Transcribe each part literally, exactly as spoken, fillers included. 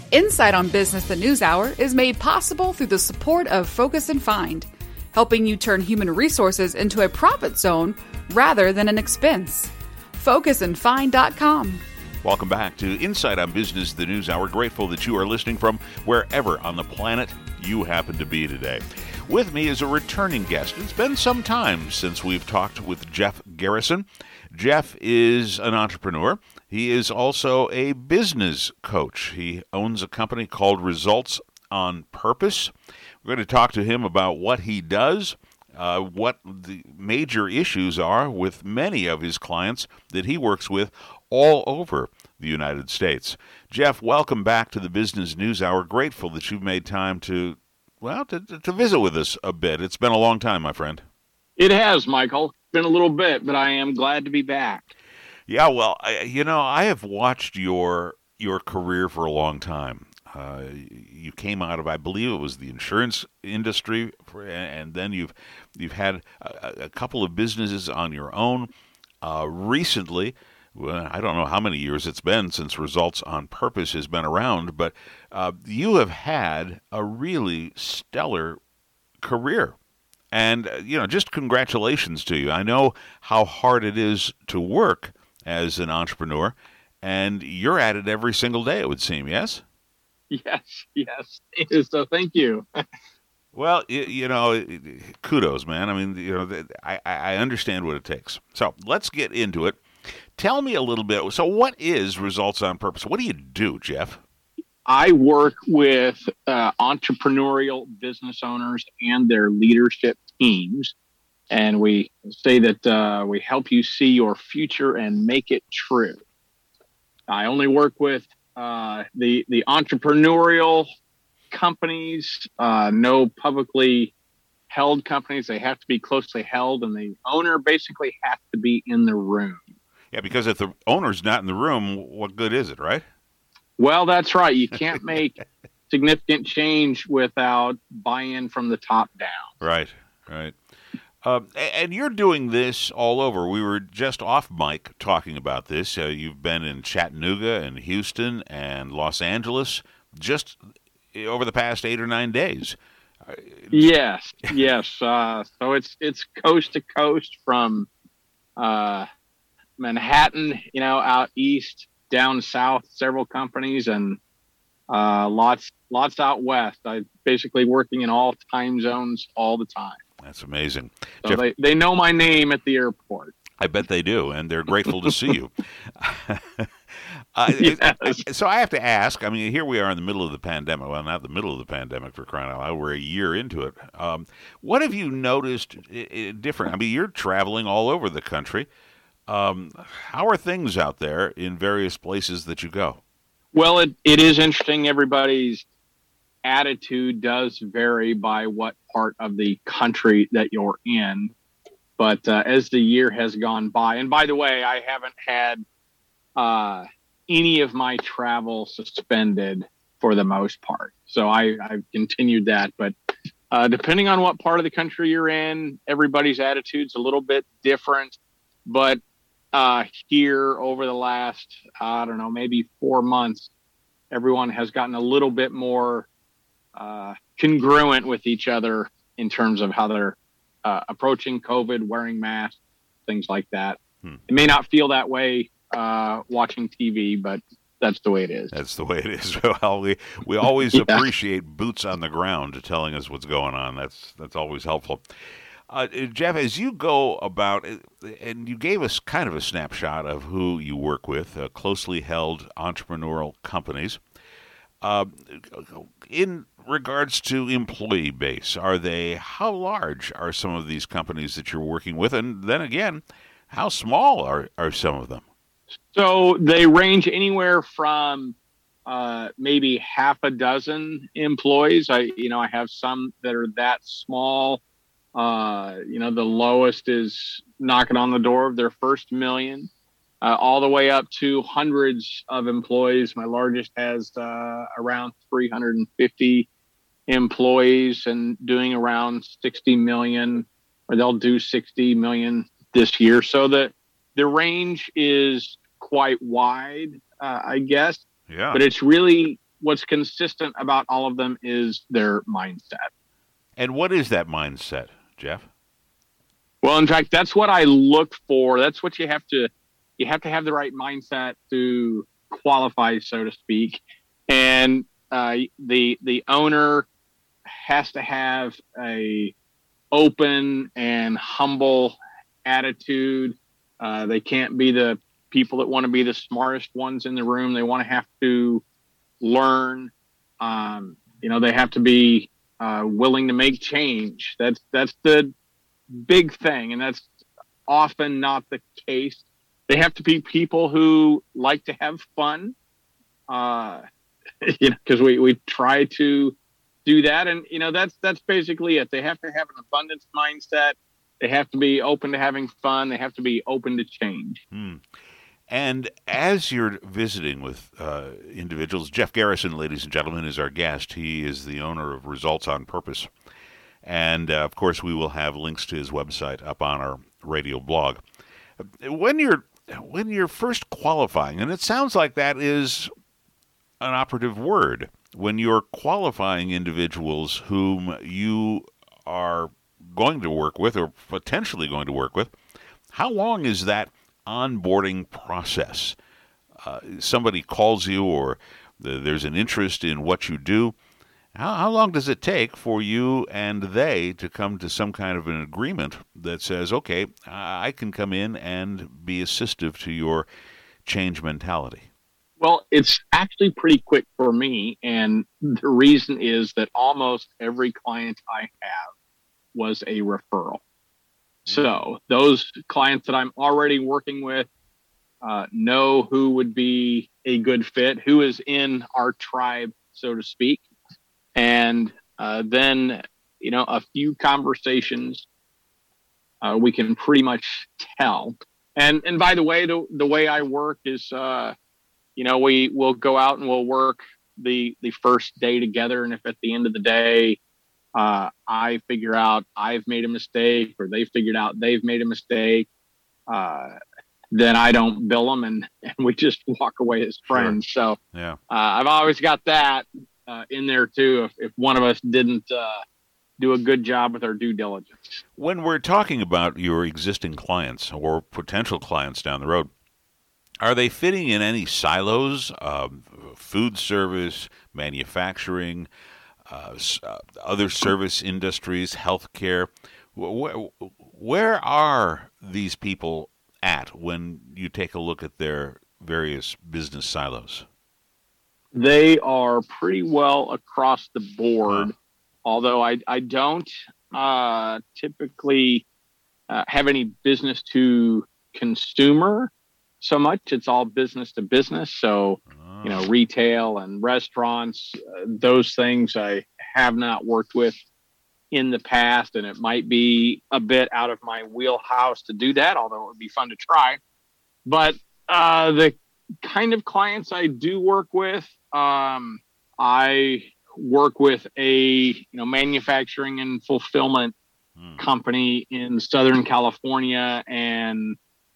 Insight on Business the News Hour is made possible through the support of Focus and Find, helping you turn human resources into a profit zone rather than an expense. focus and find dot com. Welcome back to Insight on Business the News Hour. Grateful that you are listening from wherever on the planet you happen to be today. With me is a returning guest. It's been some time since we've talked with Jeff Garrison. Jeff is an entrepreneur. He is also a business coach. He owns a company called Results on Purpose. We're going to talk to him about what he does, uh, what the major issues are with many of his clients that he works with all over the United States. Jeff, welcome back to the Business News Hour. Grateful that you've made time to, well, to, to visit with us a bit. It's been a long time, my friend. It has, Michael. It's been a little bit, but I am glad to be back. Yeah, well, I, you know, I have watched your your career for a long time. Uh, you came out of, I believe it was the insurance industry, for, and then you've you've had a, a couple of businesses on your own. Uh, recently, well, I don't know how many years it's been since Results on Purpose has been around, but uh, you have had a really stellar career. And, uh, you know, just congratulations to you. I know how hard it is to work as an entrepreneur, and you're at it every single day, it would seem, yes? Yes, yes. So thank you. Well, you, you know, kudos, man. I mean, you know, I, I understand what it takes. So let's get into it. Tell me a little bit. So what is Results on Purpose? What do you do, Jeff? I work with uh, entrepreneurial business owners and their leadership teams, and we say that uh, we help you see your future and make it true. I only work with uh, the the entrepreneurial companies, uh, no publicly held companies. They have to be closely held, and the owner basically has to be in the room. Yeah, because if the owner's not in the room, what good is it, right? Well, that's right. You can't make significant change without buy-in from the top down. Right, right. Uh, and you're doing this all over. We were just off mic talking about this. Uh, you've been in Chattanooga and Houston and Los Angeles just over the past eight or nine days. Yes, yes. Uh, so it's it's coast to coast from uh, Manhattan, you know, out east, down south, several companies, and uh, lots lots out west. I'm basically working in all time zones all the time. That's amazing. So Jeff, they, they know my name at the airport. I bet they do, and they're grateful to see you. uh, Yes. So I have to ask, I mean, here we are in the middle of the pandemic. Well, not the middle of the pandemic, for crying out loud. We're a year into it. Um, what have you noticed I- I- different? I mean, you're traveling all over the country. Um, how are things out there in various places that you go? Well, it, it is interesting. Everybody's attitude does vary by what part of the country that you're in. But uh, as the year has gone by, and by the way, I haven't had uh, any of my travel suspended for the most part. So I, I've continued that. But uh, depending on what part of the country you're in, everybody's attitude's a little bit different. But uh, here over the last, I don't know, maybe four months, everyone has gotten a little bit more uh, congruent with each other in terms of how they're uh, approaching COVID, wearing masks, things like that. Hmm. It may not feel that way uh, watching T V, but that's the way it is. That's the way it is. Well, we, we always yeah. appreciate boots on the ground telling us what's going on. That's, that's always helpful. Uh, Jeff, as you go about, and you gave us kind of a snapshot of who you work with, uh, closely held entrepreneurial companies. Uh, in regards to employee base, are they, how large are some of these companies that you're working with? And then again, how small are, are some of them? So they range anywhere from uh, maybe half a dozen employees. I, you know, I have some that are that small. Uh, you know, the lowest is knocking on the door of their first million, uh, all the way up to hundreds of employees. My largest has uh, around three hundred fifty employees and doing around sixty million, or they'll do sixty million this year. So the, the range is quite wide, uh, I guess. Yeah. But it's really what's consistent about all of them is their mindset. And what is that mindset, Jeff? Well, in fact, that's what I look for. That's what you have to, you have to have the right mindset to qualify, so to speak. And uh, the the owner has to have a open and humble attitude. Uh, they can't be the people that want to be the smartest ones in the room. They want to have to learn. Um, you know, they have to be uh, willing to make change. That's that's the big thing, and that's often not the case. They have to be people who like to have fun. Uh, you know, because we we try to do that, and you know that's that's basically it. They have to have an abundance mindset. They have to be open to having fun. They have to be open to change. Hmm. And as you're visiting with uh, individuals, Jeff Garrison, ladies and gentlemen, is our guest. He is the owner of Results on Purpose. And, uh, of course, we will have links to his website up on our radio blog. When you're when you're first qualifying, and it sounds like that is an operative word, when you're qualifying individuals whom you are going to work with or potentially going to work with, how long is that onboarding process? Uh, somebody calls you or the, there's an interest in what you do. How, how long does it take for you and they to come to some kind of an agreement that says, okay, I can come in and be assistive to your change mentality? Well, it's actually pretty quick for me. And the reason is that almost every client I have was a referral. So those clients that I'm already working with uh, know who would be a good fit, who is in our tribe, so to speak. And uh, then, you know, a few conversations, uh, we can pretty much tell. And and by the way, the, the way I work is, uh, you know, we will go out and we'll work the the first day together. And if at the end of the day, uh, I figure out I've made a mistake or they figured out they've made a mistake, uh, then I don't bill them and, and we just walk away as friends. Sure. So yeah, uh, I've always got that uh, in there too. If, if one of us didn't uh, do a good job with our due diligence. When we're talking about your existing clients or potential clients down the road, are they fitting in any silos? Um, food service, manufacturing, uh, uh, other service industries, healthcare. Where, where are these people at when you take a look at their various business silos? They are pretty well across the board, huh. although I, I don't uh, typically uh, have any business to consumer so much. It's all business to business. So, oh. you know, retail and restaurants, uh, those things I have not worked with in the past, and it might be a bit out of my wheelhouse to do that, although it would be fun to try. But uh, the kind of clients I do work with, um, I work with a you know manufacturing and fulfillment hmm. company in Southern California and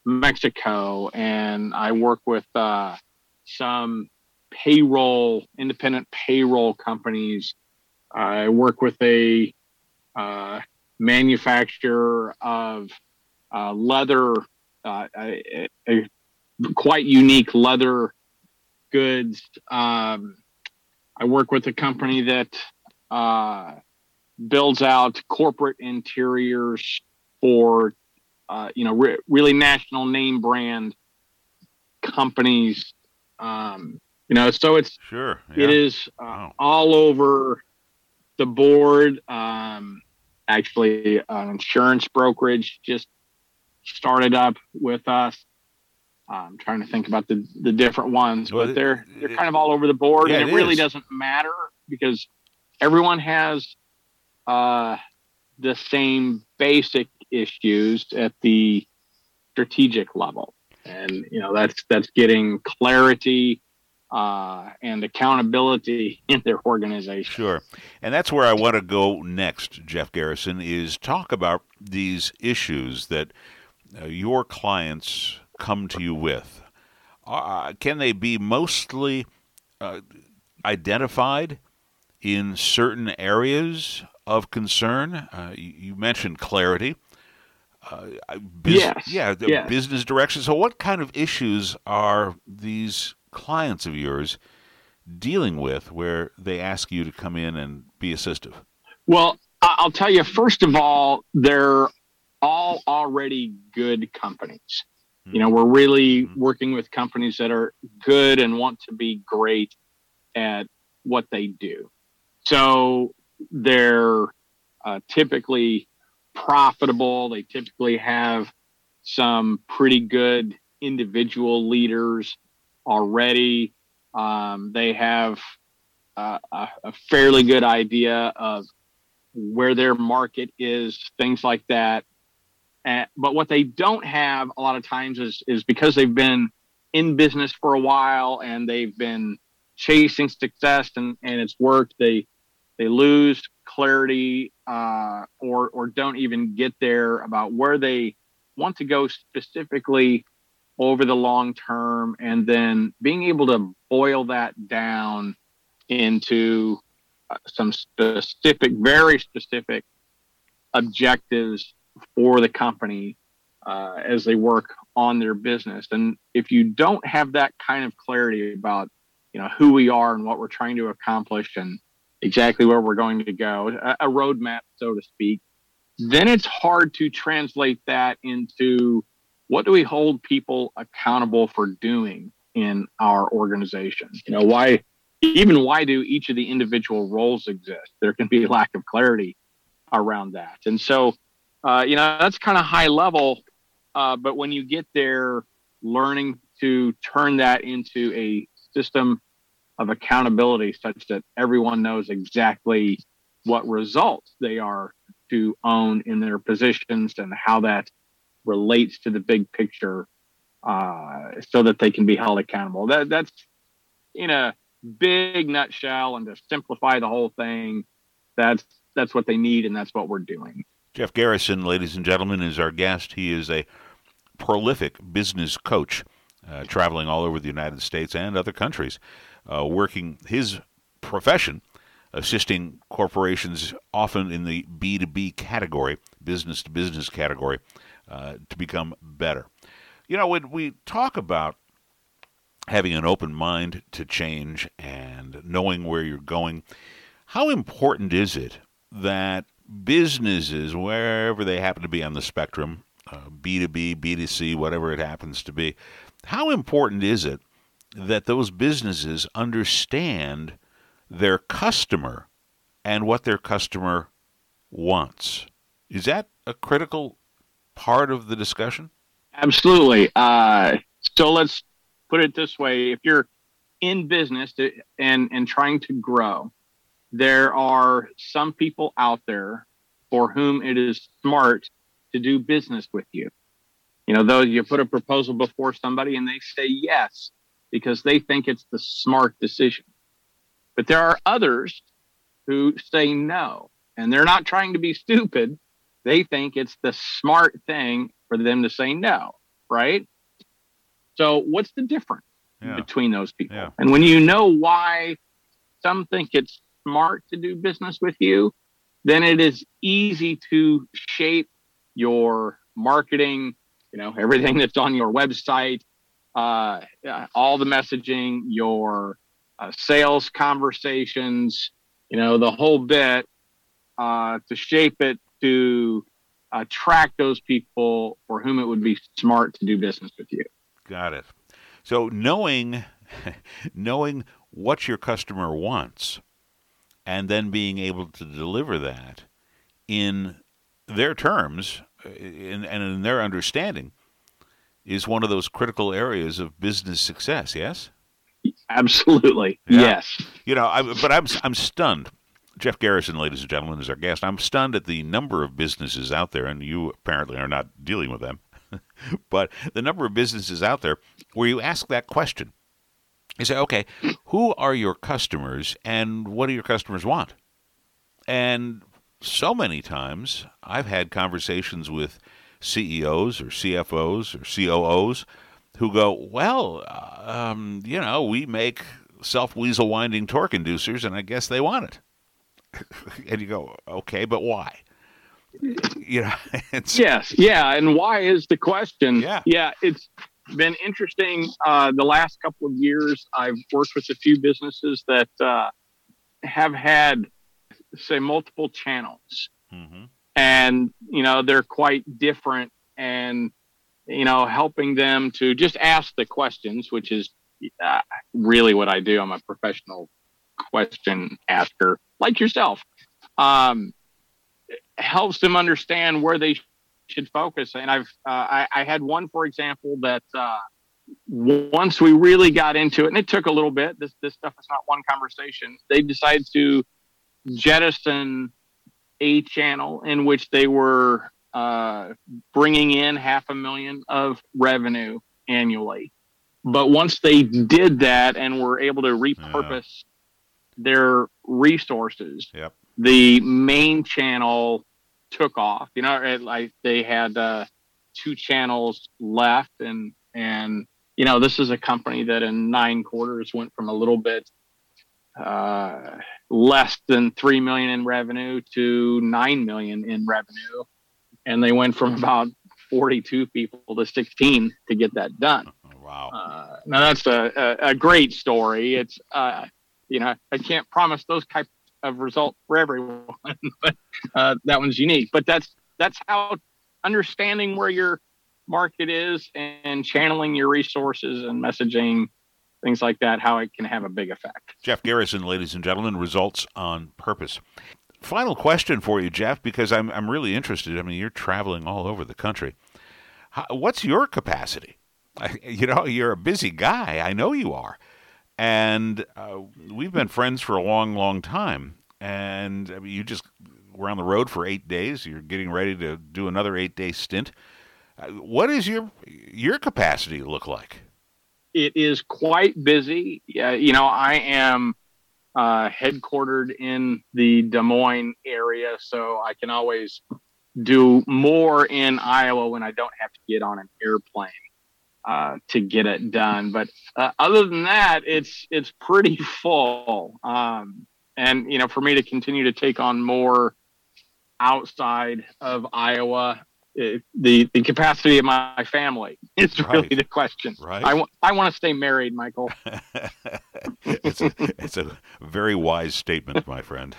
Mexico, and I work with uh, some payroll, independent payroll companies. I work with a uh, manufacturer of uh, leather, uh, a, a quite unique leather goods. Um, I work with a company that uh, builds out corporate interiors for Uh, you know, re- really national name brand companies. Um, you know, so it's sure yeah. it is uh, wow. all over the board. Um, actually, an insurance brokerage just started up with us. I'm trying to think about the, the different ones, well, but they're they're it, kind of all over the board, yeah, and it, it really doesn't matter because everyone has uh, the same basic issues at the strategic level, and you know that's that's getting clarity uh, and accountability in their organization. Sure, and that's where I want to go next, Jeff Garrison, is talk about these issues that uh, your clients come to you with. Uh, can they be mostly uh, identified in certain areas of concern? Uh, you, you mentioned clarity. Uh, bus- Yes. Yeah, the Yes. business direction. So what kind of issues are these clients of yours dealing with where they ask you to come in and be assistive? Well, I- I'll tell you, first of all, they're all already good companies. You know, we're really Mm-hmm. working with companies that are good and want to be great at what they do. So they're uh, typically profitable. They typically have some pretty good individual leaders already. Um, they have uh, a, a fairly good idea of where their market is, things like that. Uh, but what they don't have a lot of times is, is because they've been in business for a while and they've been chasing success and, and it's worked, they they lose clarity uh, or or don't even get there about where they want to go specifically over the long term, and then being able to boil that down into uh, some specific, very specific objectives for the company uh, as they work on their business. And if you don't have that kind of clarity about, you know, who we are and what we're trying to accomplish and exactly where we're going to go, a, a roadmap, so to speak, then it's hard to translate that into what do we hold people accountable for doing in our organization? You know, why, even why do each of the individual roles exist? There can be a lack of clarity around that. And so, uh, you know, that's kind of high level. Uh, but when you get there, learning to turn that into a system of accountability such that everyone knows exactly what results they are to own in their positions and how that relates to the big picture, uh, so that they can be held accountable. That that's in a big nutshell, and to simplify the whole thing, that's that's what they need, and that's what we're doing. Jeff Garrison, ladies and gentlemen, is our guest. He is a prolific business coach, uh, traveling all over the United States and other countries, uh, working his profession, assisting corporations often in the B two B category, business to business category, uh, to become better. You know, when we talk about having an open mind to change and knowing where you're going, how important is it that businesses, wherever they happen to be on the spectrum, uh, B two B, B two C, whatever it happens to be, how important is it that those businesses understand their customer and what their customer wants? Is that a critical part of the discussion? Absolutely. Uh, so let's put it this way. If you're in business to, and, and trying to grow, there are some people out there for whom it is smart to do business with you. You know, though you put a proposal before somebody and they say yes because they think it's the smart decision. But there are others who say no, and they're not trying to be stupid. They think it's the smart thing for them to say no, right? So what's the difference yeah. between those people? Yeah. And when you know why some think it's smart to do business with you, then it is easy to shape your marketing, you know, everything that's on your website, uh, all the messaging, your uh, sales conversations, you know, the whole bit, uh, to shape it to attract those people for whom it would be smart to do business with you. Got it. So knowing knowing what your customer wants and then being able to deliver that in their terms in, and in their understanding is one of those critical areas of business success, yes? Absolutely, yeah. Yes. You know, I, but I'm I'm stunned. Jeff Garrison, ladies and gentlemen, is our guest. I'm stunned at the number of businesses out there, and you apparently are not dealing with them, but the number of businesses out there where you ask that question. You say, okay, who are your customers and what do your customers want? And so many times I've had conversations with C E Os or C F Os or C O Os who go, well, um, you know, we make self-weasel winding torque inducers, and I guess they want it. And you go, okay, but why? You know, it's, yes, yeah, and why is the question? Yeah, yeah, it's been interesting. Uh, the last couple of years, I've worked with a few businesses that uh, have had, say, multiple channels, mm-hmm. and you know they're quite different, and you know helping them to just ask the questions, which is uh, really what I do. I'm a professional question asker, like yourself. Um, helps them understand where they should focus. And I've, uh, I, I had one, for example, that, uh, once we really got into it, and it took a little bit, this, this stuff is not one conversation. They decided to jettison a channel in which they were, uh, bringing in half a million of revenue annually. But once they did that and were able to repurpose yeah. their resources, yep. the main channel took off. You know, it, like they had uh, two channels left, and and you know, this is a company that in nine quarters went from a little bit uh, less than three million in revenue to nine million in revenue, and they went from about forty-two people to sixteen to get that done. Wow! Uh, now that's a, a, a great story. It's uh, you know, I can't promise those types of result for everyone, but uh, that one's unique. But that's that's how understanding where your market is and channeling your resources and messaging, things like that, how it can have a big effect. Jeff Garrison, ladies and gentlemen, Results on Purpose. Final question for you, Jeff, because I'm I'm really interested. I mean, you're traveling all over the country. How, what's your capacity? I, you know, you're a busy guy. I know you are. And uh, we've been friends for a long, long time. And I mean, you just were on the road for eight days. You're getting ready to do another eight-day stint. Uh, what does your your capacity look like? It is quite busy. Uh, you know, I am uh, headquartered in the Des Moines area, so I can always do more in Iowa when I don't have to get on an airplane Uh, to get it done. But uh, other than that, it's it's pretty full. Um, and, you know, for me to continue to take on more outside of Iowa, it, the, the capacity of my family is right. really the question. Right. I, w- I want to stay married, Michael. it's, a, it's a very wise statement, my friend.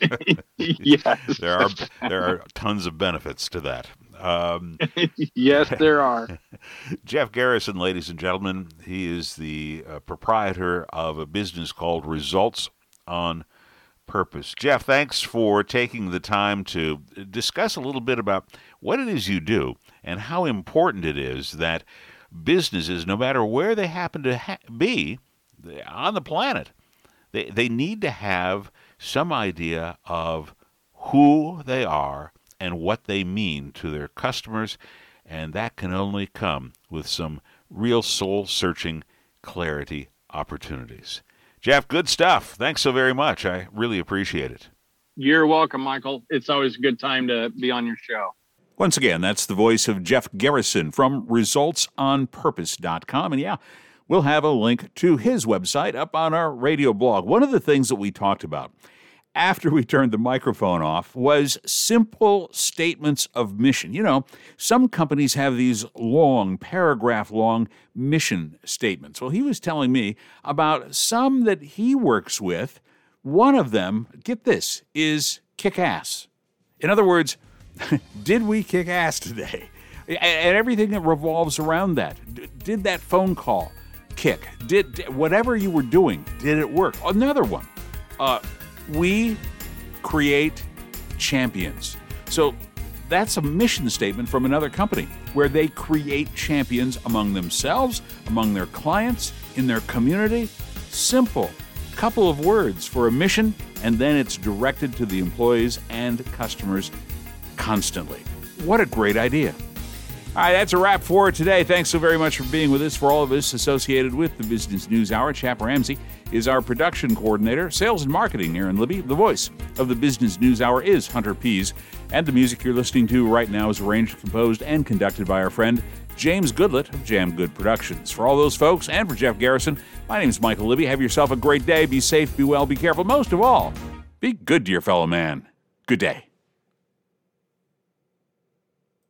Yes. There are, there are tons of benefits to that. Um, yes, there are. Jeff Garrison, ladies and gentlemen, he is the uh, proprietor of a business called Results on Purpose. Jeff, thanks for taking the time to discuss a little bit about what it is you do and how important it is that businesses, no matter where they happen to ha- be on the planet, they, they need to have some idea of who they are and what they mean to their customers, and that can only come with some real soul-searching clarity opportunities. Jeff, good stuff. Thanks so very much. I really appreciate it. You're welcome, Michael. It's always a good time to be on your show. Once again, that's the voice of Jeff Garrison from results on purpose dot com. And yeah, we'll have a link to his website up on our radio blog. One of the things that we talked about after we turned the microphone off was simple statements of mission. You know, some companies have these long, paragraph-long mission statements. Well, he was telling me about some that he works with. One of them, get this, is kick ass. In other words, did we kick ass today? And everything that revolves around that. Did that phone call kick? Did whatever you were doing, did it work? Another one. Uh, We create champions. So that's a mission statement from another company where they create champions among themselves, among their clients, in their community. Simple. Couple of words for a mission, and then it's directed to the employees and customers constantly. What a great idea. All right, that's a wrap for today. Thanks so very much for being with us. For all of us associated with the Business News Hour, Chap Ramsey is our production coordinator. Sales and marketing, Aaron Libby. The voice of the Business News Hour is Hunter Pease. And the music you're listening to right now is arranged, composed, and conducted by our friend James Goodlett of Jam Good Productions. For all those folks and for Jeff Garrison, my name is Michael Libby. Have yourself a great day. Be safe, be well, be careful. Most of all, be good to your fellow man. Good day.